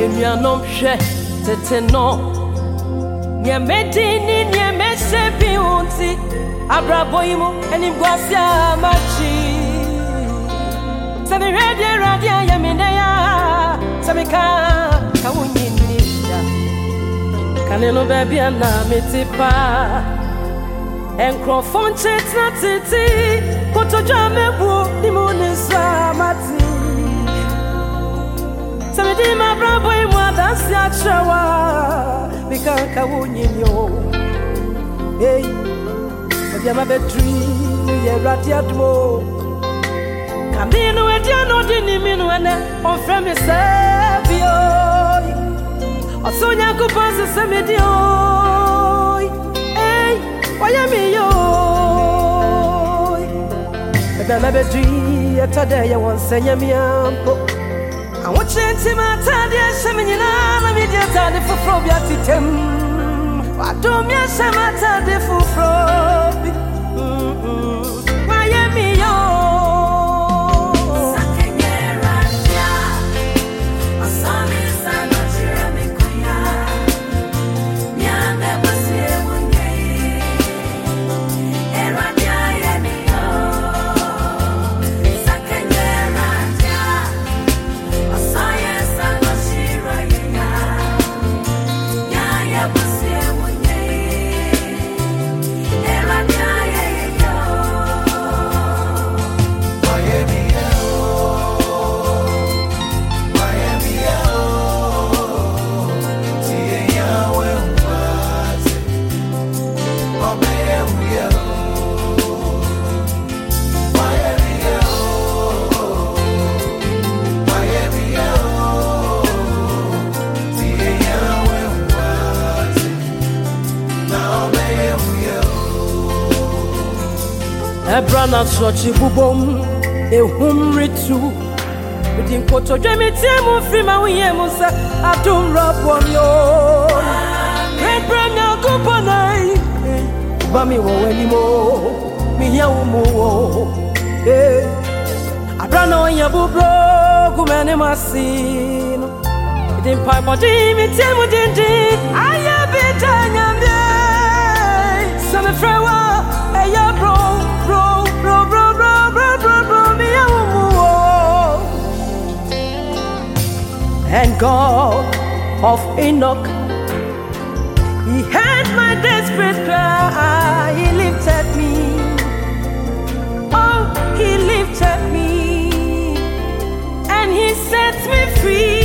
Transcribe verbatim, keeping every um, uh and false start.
Emianom hwe tete no Nye medini nye mesepi unti Abraboimu enim gwasia machi Sami ready ready ya mineya Sami ka kawunyini ya Kaneno baby ana mitipa Enkrofon chetna titi Kotoja mebu limunisa mati Samedi ma bravo e moi dansi a chawa Mikanka wunyinyo Hey Ebya ma bedri Ye rati admo Kamino e diano dini minu ene On freme sebio Osonya kupansi semedi oi Hey Wayami yo Ebya ma bedri Etade ya wansenya miyampo I want you to my tadi seminina na media tadi for frobia titem. I do me sama tadi for frobi. Why am I yo? Sakanyera ya. Asami sana chira mikuya. Nyame basi munye. Era ya ya mi yo. Sakanyera ya. Ebrana sochi bubom ehum ritu Bidin koto dwemi tiemu frima wiye musa Adum rabom yo Ebrana kupanai Bami wo wenimo Miya umu wo Abrana wanya bubro Kumene masino Bidin paipo dimi tiemu dindi Aya bita nyambye Same frewa Eya bro Bro, bro, bro, bro, bro, bro, bro, me a And God of Enoch, He heard my desperate cry. He lifted me. Oh, He lifted me, and He set me free.